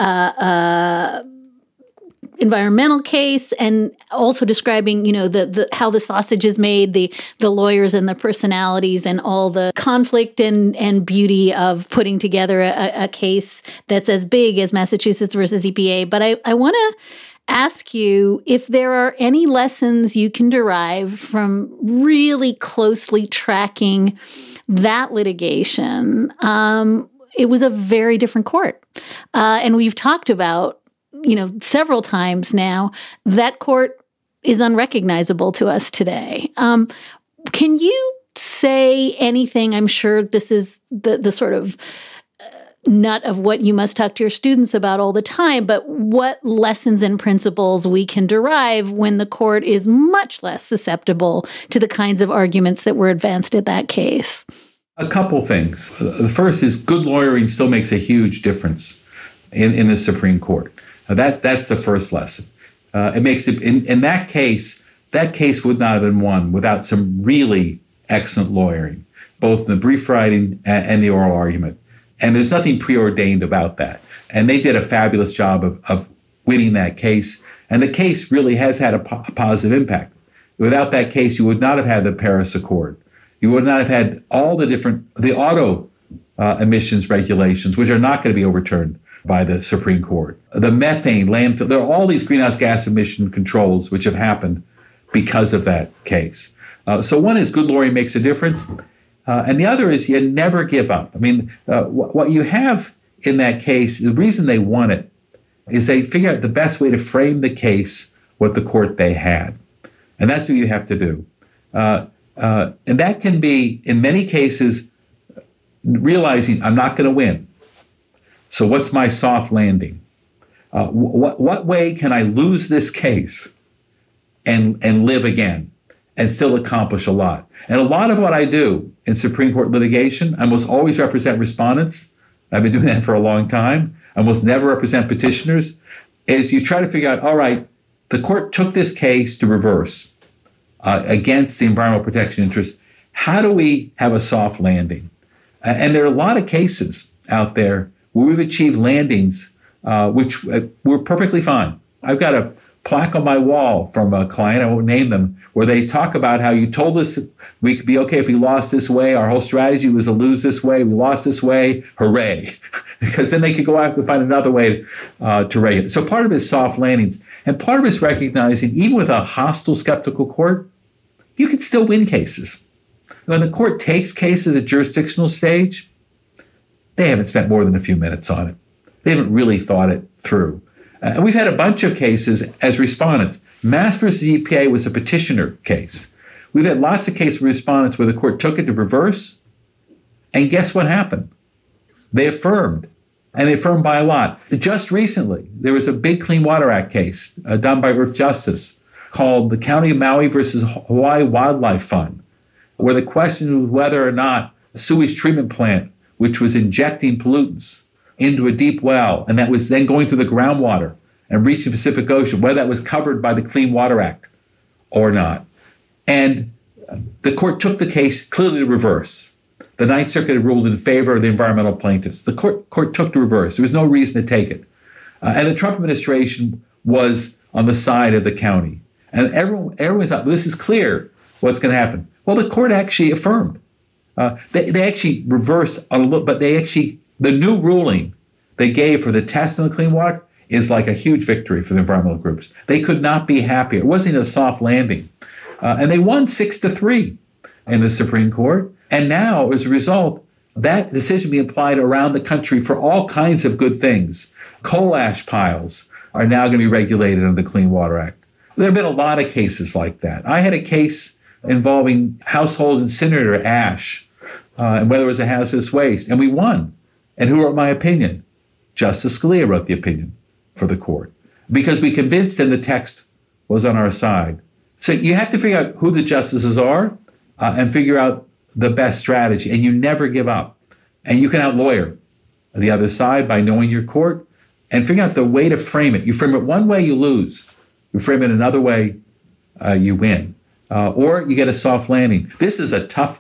environmental case, and also describing, the how the sausage is made, the lawyers and the personalities, and all the conflict and beauty of putting together a case that's as big as Massachusetts versus EPA. But I want to ask you if there are any lessons you can derive from really closely tracking that litigation. It was a very different court. And we've talked about, several times now, that court is unrecognizable to us today. Can you say anything? I'm sure this is the sort of nut of what you must talk to your students about all the time, but what lessons and principles we can derive when the court is much less susceptible to the kinds of arguments that were advanced at that case?
A couple things. The first is good lawyering still makes a huge difference in the Supreme Court. That's the first lesson. It makes it, in that case would not have been won without some really excellent lawyering, both in the brief writing and the oral argument. And there's nothing preordained about that. And they did a fabulous job of winning that case. And the case really has had a positive impact. Without that case, you would not have had the Paris Accord. You would not have had all the auto emissions regulations, which are not going to be overturned by the Supreme Court. The methane, landfill, there are all these greenhouse gas emission controls which have happened because of that case. So one is good lawyering makes a difference. And the other is you never give up. I mean, what you have in that case, the reason they won it is they figure out the best way to frame the case with the court they had. And that's what you have to do. And that can be, in many cases, realizing I'm not going to win. So what's my soft landing? What way can I lose this case and live again and still accomplish a lot? And a lot of what I do in Supreme Court litigation, I almost always represent respondents. I've been doing that for a long time. I almost never represent petitioners. Is you try to figure out, all right, the court took this case to reverse against the environmental protection interest. How do we have a soft landing? And there are a lot of cases out there where we've achieved landings which were perfectly fine. I've got a plaque on my wall from a client, I won't name them, where they talk about how you told us we could be okay if we lost this way. Our whole strategy was to lose this way. We lost this way. Hooray. Because then they could go out and find another way to regulate. So part of it is soft landings. And part of it is recognizing, even with a hostile, skeptical court, you can still win cases. When the court takes cases at jurisdictional stage, they haven't spent more than a few minutes on it. They haven't really thought it through. And we've had a bunch of cases as respondents. Mass versus EPA was a petitioner case. We've had lots of cases with respondents where the court took it to reverse, and guess what happened? They affirmed, and they affirmed by a lot. Just recently, there was a big Clean Water Act case done by Earthjustice called the County of Maui versus Hawaii Wildlife Fund, where the question was whether or not a sewage treatment plant, which was injecting pollutants into a deep well, and that was then going through the groundwater and reaching the Pacific Ocean, whether that was covered by the Clean Water Act or not. And the court took the case clearly to reverse. The Ninth Circuit had ruled in favor of the environmental plaintiffs. The court took the reverse. There was no reason to take it. And the Trump administration was on the side of the county. And everyone thought, well, this is clear what's going to happen. Well, the court actually affirmed. They actually reversed a little, but the new ruling they gave for the test on the clean water is like a huge victory for the environmental groups. They could not be happier. It wasn't a soft landing. And they won 6-3 in the Supreme Court. And now, as a result, that decision being applied around the country for all kinds of good things. Coal ash piles are now going to be regulated under the Clean Water Act. There have been a lot of cases like that. I had a case involving household incinerator ash and whether it was a hazardous waste, and we won. And who wrote my opinion? Justice Scalia wrote the opinion for the court because we convinced him the text was on our side. So you have to figure out who the justices are and figure out the best strategy, and you never give up. And you can out-lawyer the other side by knowing your court and figure out the way to frame it. You frame it one way, you lose. You frame it another way, you win. Or you get a soft landing. This is a tough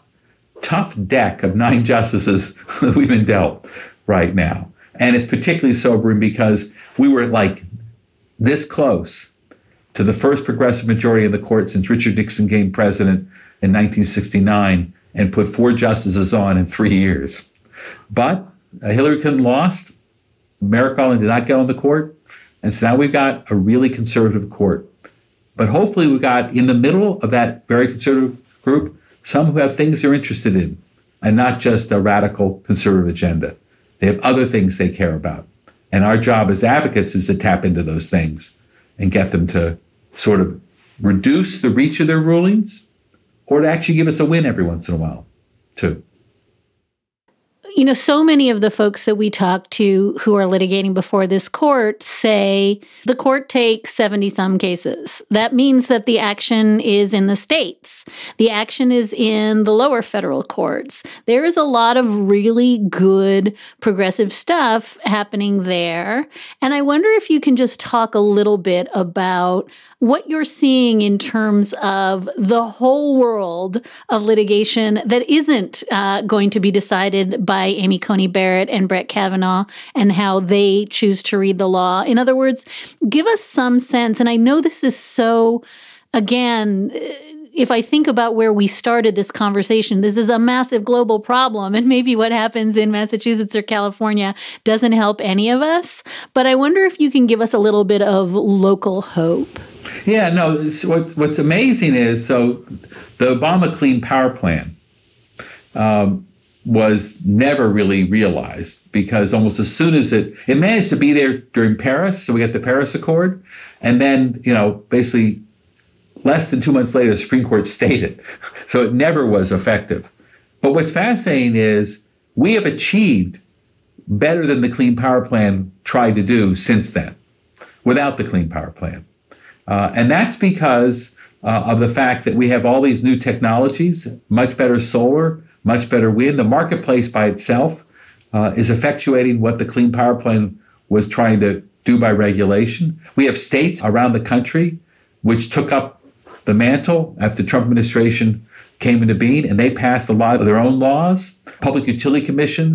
deck of 9 justices that we've been dealt right now. And it's particularly sobering because we were like this close to the first progressive majority in the court since Richard Nixon became president in 1969 and put 4 justices on in 3 years. But Hillary Clinton lost. Merrick Garland did not get on the court. And so now we've got a really conservative court. But hopefully we've got in the middle of that very conservative group some who have things they're interested in and not just a radical conservative agenda. They have other things they care about. And our job as advocates is to tap into those things and get them to sort of reduce the reach of their rulings or to actually give us a win every once in a while, too.
You know, so many of the folks that we talk to who are litigating before this court say the court takes 70-some cases. That means that the action is in the states. The action is in the lower federal courts. There is a lot of really good progressive stuff happening there. And I wonder if you can just talk a little bit about what you're seeing in terms of the whole world of litigation that isn't going to be decided by Amy Coney Barrett and Brett Kavanaugh and how they choose to read the law. In other words, give us some sense. And I know this is so, again, if I think about where we started this conversation, this is a massive global problem, and maybe what happens in Massachusetts or California doesn't help any of us. But I wonder if you can give us a little bit of local hope.
Yeah, no, what's amazing is, so the Obama Clean Power Plan was never really realized because almost as soon as it managed to be there during Paris, so we got the Paris Accord, and then, basically less than 2 months later, the Supreme Court stayed it. So it never was effective. But what's fascinating is we have achieved better than the Clean Power Plan tried to do since then, without the Clean Power Plan. And that's because of the fact that we have all these new technologies, much better solar, much better wind. The marketplace by itself is effectuating what the Clean Power Plan was trying to do by regulation. We have states around the country which took up the mantle after the Trump administration came into being, and they passed a lot of their own laws. Public utility commissions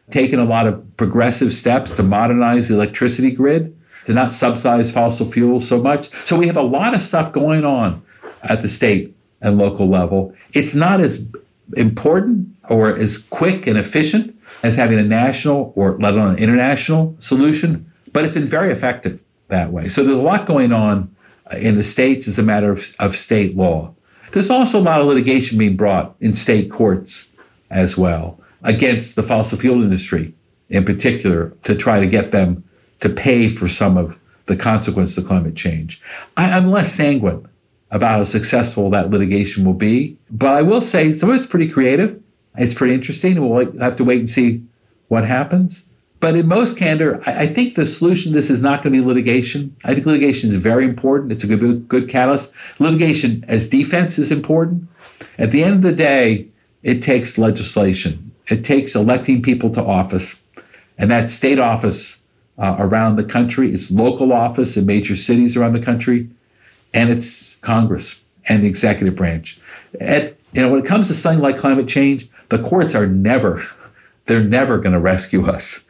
taken a lot of progressive steps to modernize the electricity grid, to not subsidize fossil fuels so much. So we have a lot of stuff going on at the state and local level. It's not as important or as quick and efficient as having a national or let alone an international solution, but it's been very effective that way. So there's a lot going on in the states as a matter of state law. There's also a lot of litigation being brought in state courts as well against the fossil fuel industry in particular to try to get them to pay for some of the consequences of climate change. I'm less sanguine about how successful that litigation will be, but I will say some of it's pretty creative. It's pretty interesting, and we'll have to wait and see what happens. But in most candor, I think the solution to this is not going to be litigation. I think litigation is very important. It's a good catalyst. Litigation as defense is important. At the end of the day, it takes legislation. It takes electing people to office, and that's state office around the country. It's local office in major cities around the country, and it's Congress and the executive branch. When it comes to something like climate change, the courts are never going to rescue us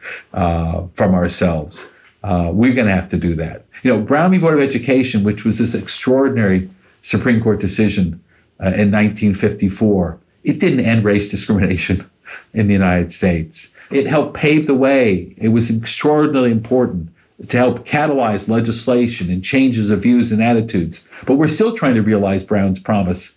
from ourselves. We're going to have to do that. Brown v. Board of Education, which was this extraordinary Supreme Court decision in 1954, it didn't end race discrimination in the United States. It helped pave the way. It was extraordinarily important to help catalyze legislation and changes of views and attitudes. But we're still trying to realize Brown's promise,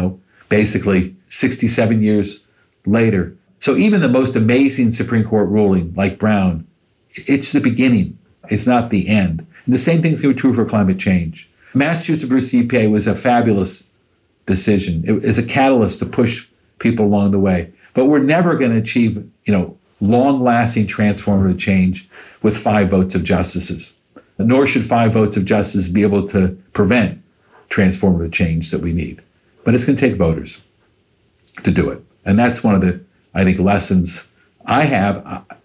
basically 67 years later. So even the most amazing Supreme Court ruling like Brown, it's the beginning. It's not the end. And the same thing's going to be true for climate change. Massachusetts versus EPA was a fabulous decision. It is a catalyst to push people along the way. But we're never going to achieve, long-lasting transformative change with 5 votes of justices. Nor should 5 votes of justices be able to prevent transformative change that we need. But it's going to take voters to do it. And that's one of the, I think, lessons I have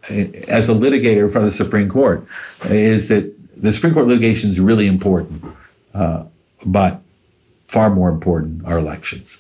as a litigator in front of the Supreme Court, is that the Supreme Court litigation is really important, but far more important are elections.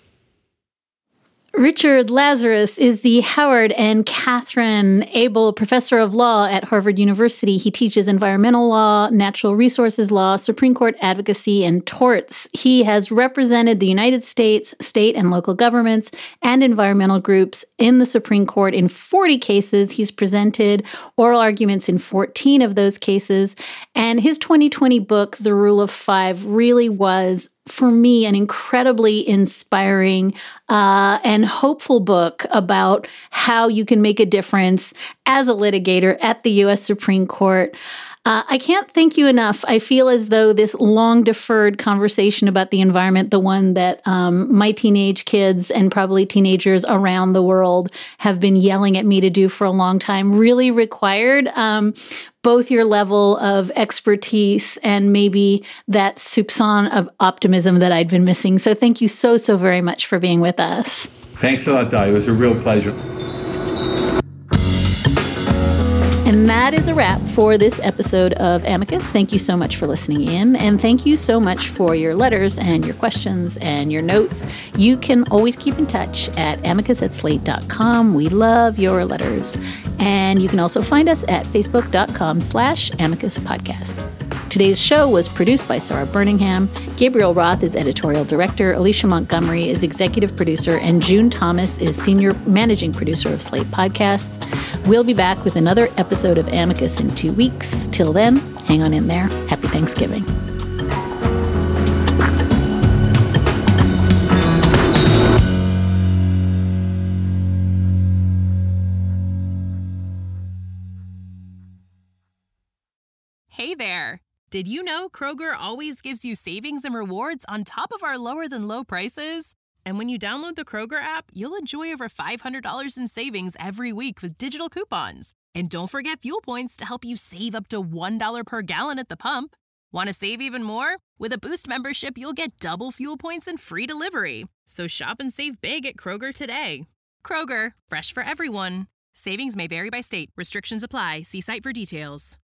Richard Lazarus is the Howard and Catherine Abel Professor of Law at Harvard University. He teaches environmental law, natural resources law, Supreme Court advocacy, and torts. He has represented the United States, state and local governments, and environmental groups in the Supreme Court in 40 cases. He's presented oral arguments in 14 of those cases. And his 2020 book, The Rule of Five, really was, for me, an incredibly inspiring and hopeful book about how you can make a difference as a litigator at the U.S. Supreme Court. I can't thank you enough. I feel as though this long-deferred conversation about the environment, the one that my teenage kids and probably teenagers around the world have been yelling at me to do for a long time, really required both your level of expertise and maybe that soupçon of optimism that I'd been missing. So thank you so very much for being with us.
Thanks a lot, Di. It was a real pleasure.
And that is a wrap for this episode of Amicus. Thank you so much for listening in, and thank you so much for your letters and your questions and your notes. You can always keep in touch at amicus@slate.com. We love your letters. And you can also find us at facebook.com/Amicus Podcast. Today's show was produced by Sarah Birmingham. Gabriel Roth is editorial director. Alicia Montgomery is executive producer. And June Thomas is senior managing producer of Slate Podcasts. We'll be back with another episode of Amicus in 2 weeks. Till then, hang on in there. Happy Thanksgiving.
Hey there. Did you know Kroger always gives you savings and rewards on top of our lower-than-low prices? And when you download the Kroger app, you'll enjoy over $500 in savings every week with digital coupons. And don't forget fuel points to help you save up to $1 per gallon at the pump. Want to save even more? With a Boost membership, you'll get double fuel points and free delivery. So shop and save big at Kroger today. Kroger, fresh for everyone. Savings may vary by state. Restrictions apply. See site for details.